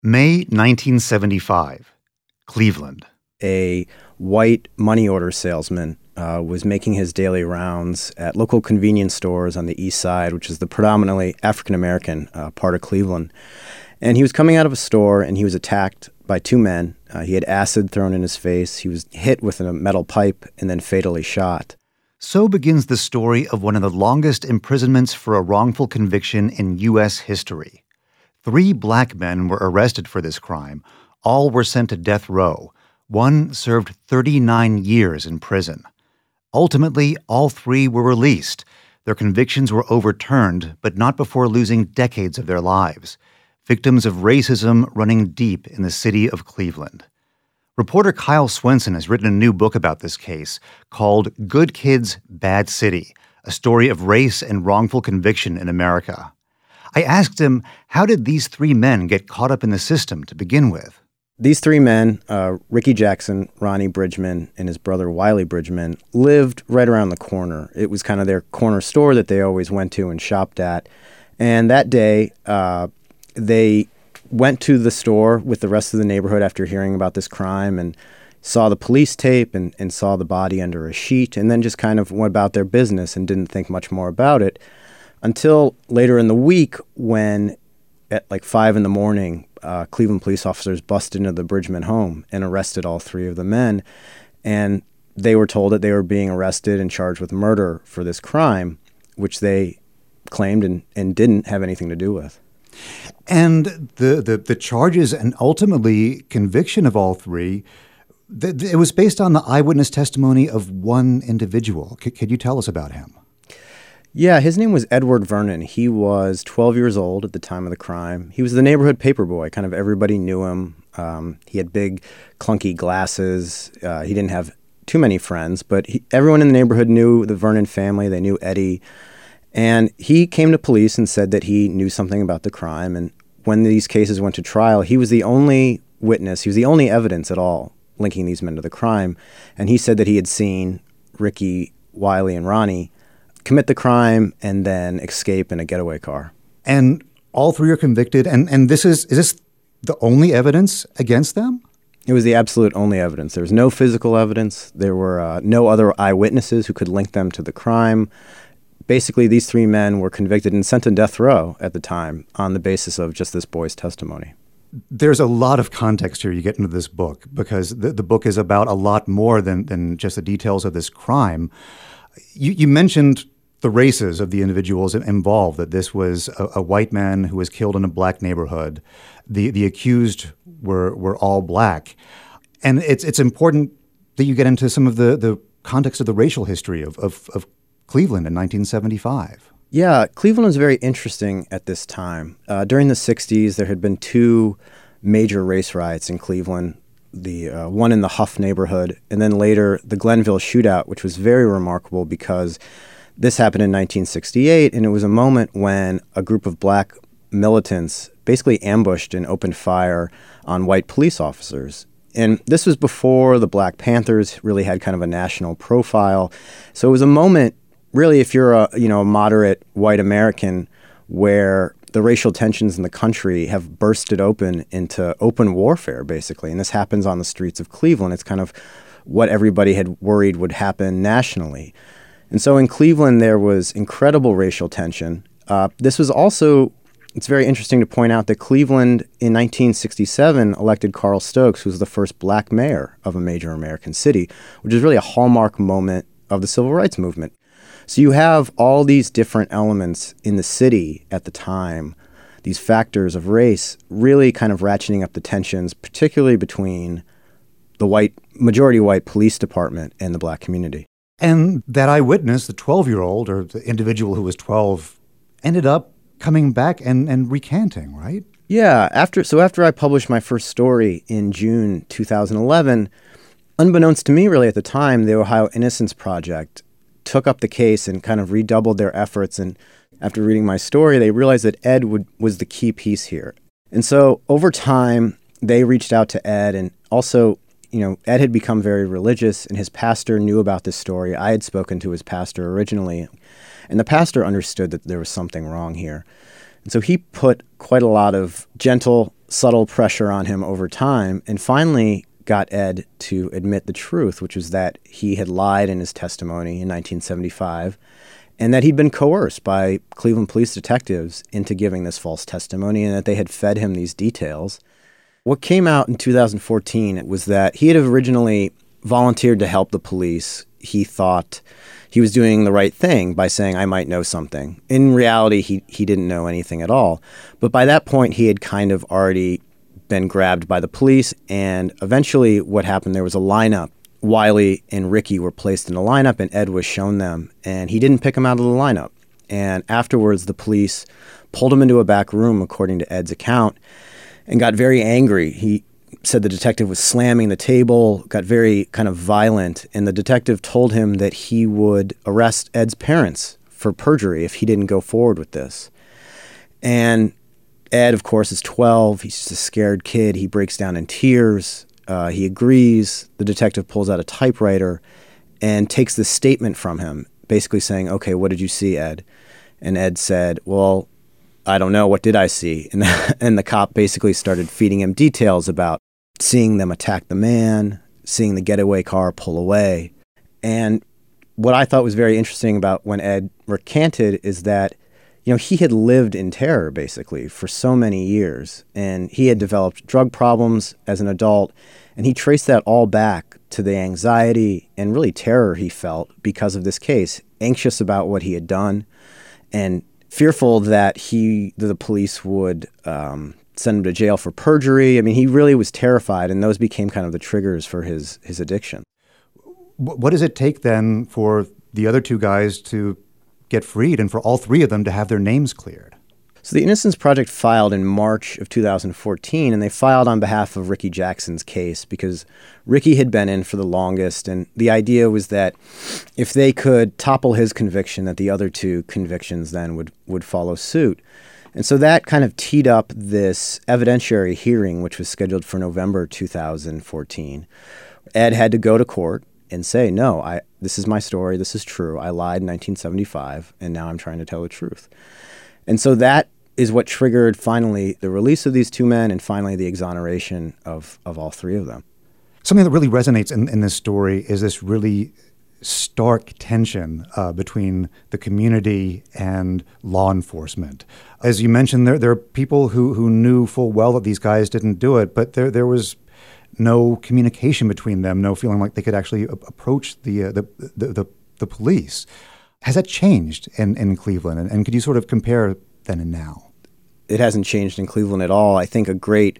May 1975, Cleveland. A white money order salesman was making his daily rounds at local convenience stores on the east side, which is the predominantly African-American part of Cleveland. And he was coming out of a store, and he was attacked by two men. He had acid thrown in his face. He was hit with a metal pipe and then fatally shot. So begins the story of one of the longest imprisonments for a wrongful conviction in U.S. history. 3 black men were arrested for this crime. All were sent to death row. One served 39 years in prison. Ultimately, all 3 were released. Their convictions were overturned, but not before losing decades of their lives. Victims of racism running deep in the city of Cleveland. Reporter Kyle Swenson has written a new book about this case called Good Kids, Bad City, a story of race and wrongful conviction in America. I asked him, how did these 3 men get caught up in the system to begin with? These 3 men, Ricky Jackson, Ronnie Bridgman, and his brother Wiley Bridgman, lived right around the corner. It was kind of their corner store that they always went to and shopped at. And that day, they went to the store with the rest of the neighborhood after hearing about this crime and saw the police tape and saw the body under a sheet, and then just kind of went about their business and didn't think much more about it until later in the week when at like 5 in the morning, Cleveland police officers busted into the Bridgman home and arrested all 3 of the men. And they were told that they were being arrested and charged with murder for this crime, which they claimed and didn't have anything to do with. And the charges and ultimately conviction of all 3, it was based on the eyewitness testimony of one individual. Could you tell us about him? Yeah, his name was Edward Vernon. He was 12 years old at the time of the crime. He was the neighborhood paper boy. Kind of everybody knew him. He had big, clunky glasses. He didn't have too many friends, but everyone in the neighborhood knew the Vernon family. They knew Eddie. And he came to police and said that he knew something about the crime. And when these cases went to trial, he was the only witness. He was the only evidence at all linking these men to the crime. And he said that he had seen Ricky, Wiley, and Ronnie commit the crime and then escape in a getaway car. And all 3 are convicted. And is this the only evidence against them? It was the absolute only evidence. There was no physical evidence. There were no other eyewitnesses who could link them to the crime. Basically, these 3 men were convicted and sent to death row at the time on the basis of just this boy's testimony. There's a lot of context here you get into this book because the book is about a lot more than just the details of this crime. You mentioned the races of the individuals involved, that this was a white man who was killed in a black neighborhood. The accused were all black. And it's important that you get into some of the context of the racial history of Cleveland in 1975. Yeah, Cleveland was very interesting at this time. During the 60s, there had been 2 major race riots in Cleveland. The one in the Huff neighborhood, and then later the Glenville shootout, which was very remarkable because this happened in 1968, and it was a moment when a group of black militants basically ambushed and opened fire on white police officers. And this was before the Black Panthers really had kind of a national profile. So it was a moment, really, if you're a moderate white American, where the racial tensions in the country have bursted open into open warfare, basically. And this happens on the streets of Cleveland. It's kind of what everybody had worried would happen nationally. And so in Cleveland, there was incredible racial tension. This was also, it's very interesting to point out that Cleveland in 1967 elected Carl Stokes, who was the first black mayor of a major American city, which is really a hallmark moment of the civil rights movement. So you have all these different elements in the city at the time, these factors of race really kind of ratcheting up the tensions, particularly between the majority white police department and the black community. And that eyewitness, the 12-year-old or the individual who was 12, ended up coming back and recanting, right? Yeah. After I published my first story in June 2011, unbeknownst to me really at the time, the Ohio Innocence Project took up the case and kind of redoubled their efforts. And after reading my story, they realized that Ed was the key piece here. And so over time, they reached out to Ed. And also, Ed had become very religious, and his pastor knew about this story. I had spoken to his pastor originally, and the pastor understood that there was something wrong here. And so he put quite a lot of gentle subtle pressure on him over time, and finally got Ed to admit the truth, which was that he had lied in his testimony in 1975 and that he'd been coerced by Cleveland police detectives into giving this false testimony and that they had fed him these details. What came out in 2014 was that he had originally volunteered to help the police. He thought he was doing the right thing by saying, I might know something. In reality, he didn't know anything at all. But by that point, he had kind of already been grabbed by the police, and eventually what happened, there was a lineup. Wiley and Ricky were placed in a lineup, and Ed was shown them, and he didn't pick them out of the lineup. And afterwards, the police pulled him into a back room, according to Ed's account, and got very angry. He said the detective was slamming the table, got very kind of violent, and the detective told him that he would arrest Ed's parents for perjury if he didn't go forward with this. And Ed, of course, is 12. He's just a scared kid. He breaks down in tears. He agrees. The detective pulls out a typewriter and takes this statement from him, basically saying, okay, what did you see, Ed? And Ed said, well, I don't know. What did I see? And the cop basically started feeding him details about seeing them attack the man, seeing the getaway car pull away. And what I thought was very interesting about when Ed recanted is that, you know, he had lived in terror, basically, for so many years. And he had developed drug problems as an adult. And he traced that all back to the anxiety and really terror he felt because of this case, anxious about what he had done and fearful that the police would send him to jail for perjury. I mean, he really was terrified, and those became kind of the triggers for his addiction. What does it take then for the other two guys to get freed and for all three of them to have their names cleared? So the Innocence Project filed in March of 2014, and they filed on behalf of Ricky Jackson's case because Ricky had been in for the longest, and the idea was that if they could topple his conviction, that the other two convictions then would follow suit. And so that kind of teed up this evidentiary hearing, which was scheduled for November 2014. Ed had to go to court and say, no, this is my story, this is true, I lied in 1975, and now I'm trying to tell the truth. And so that is what triggered finally the release of these two men and finally the exoneration of all three of them. Something that really resonates in this story is this really stark tension between the community and law enforcement. As you mentioned, there are people who knew full well that these guys didn't do it, but there was no communication between them, no feeling like they could actually approach the police. Has that changed in Cleveland? And could you sort of compare then and now? It hasn't changed in Cleveland at all. I think a great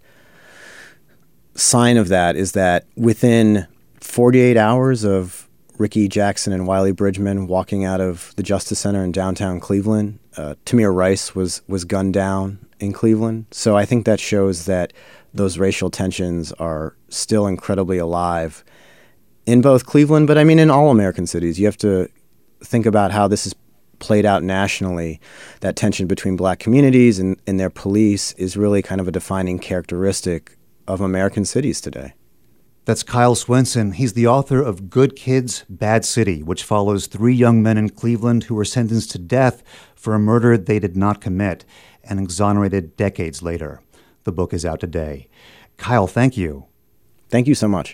sign of that is that within 48 hours of Ricky Jackson and Wiley Bridgman walking out of the Justice Center in downtown Cleveland, Tamir Rice was gunned down in Cleveland. So I think that shows that those racial tensions are still incredibly alive in both Cleveland, but I mean in all American cities. You have to think about how this is played out nationally. That tension between black communities and their police is really kind of a defining characteristic of American cities today. That's Kyle Swenson. He's the author of Good Kids, Bad City, which follows three young men in Cleveland who were sentenced to death for a murder they did not commit and exonerated decades later. The book is out today. Kyle, thank you. Thank you so much.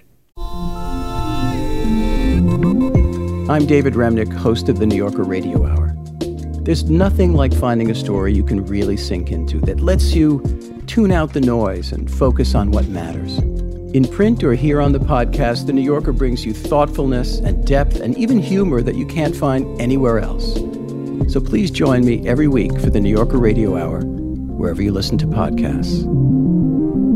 I'm David Remnick, host of the New Yorker Radio Hour. There's nothing like finding a story you can really sink into that lets you tune out the noise and focus on what matters. In print or here on the podcast, The New Yorker brings you thoughtfulness and depth and even humor that you can't find anywhere else. So please join me every week for the New Yorker Radio Hour, wherever you listen to podcasts.